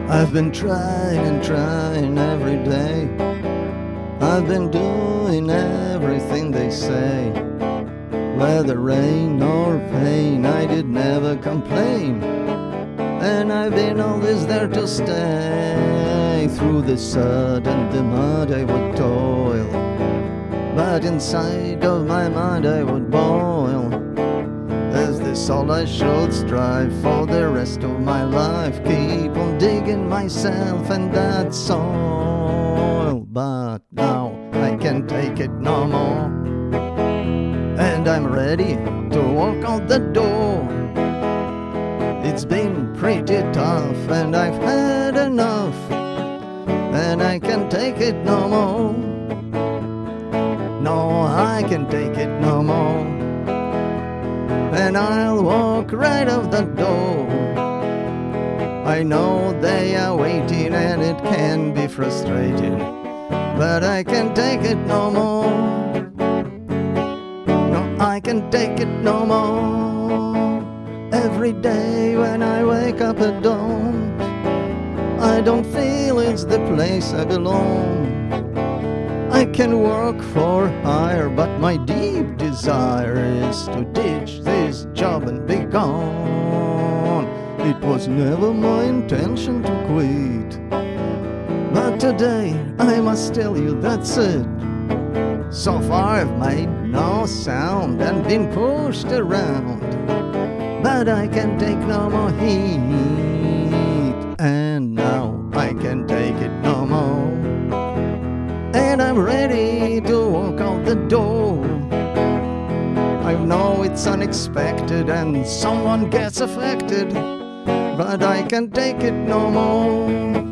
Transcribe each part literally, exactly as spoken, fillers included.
I've been trying and trying every day. I've been doing everything they say. Whether rain or pain, I did never complain. And I've been always there to stay. Through the sun and the mud I would toil, but inside of my mind I would boil. Is this all I should strive for the rest of my life? Keep on digging myself in that soil. But now I can't take it no more, and I'm ready to walk out the door. It's been pretty tough and I've had enough, and I can't take it no more. No, I can't take it no more. And I'll walk right out the door. I know they are waiting and it can be frustrating, but I can't take it no more. No, I can't take it no more. Every day when I wake up at dawn, I don't feel it's the place I belong. I can work for hire, but my deep desire is to ditch this job and be gone. It was never my intention to quit, but today I must tell you that's it. So far I've made no sound and been pushed around, but I can't take no more heat. And now I can't take it no more, and I'm ready to walk out the door. I know it's unexpected and someone gets affected, but I can't take it no more.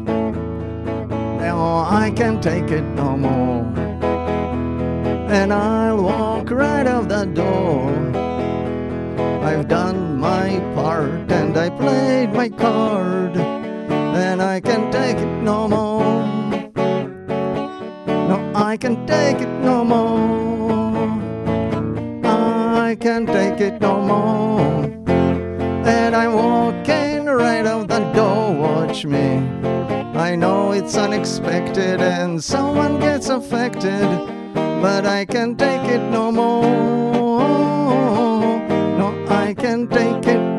No, I can't take it no more. And I'll walk right out the door. I've done my part and I played my card, and I can't take it no more. No, I can't take it no more. I can't take it no more. And I'm walking right out the door. Watch me. I know it's unexpected and someone gets affected, but I can't take it no more. No, I can't take it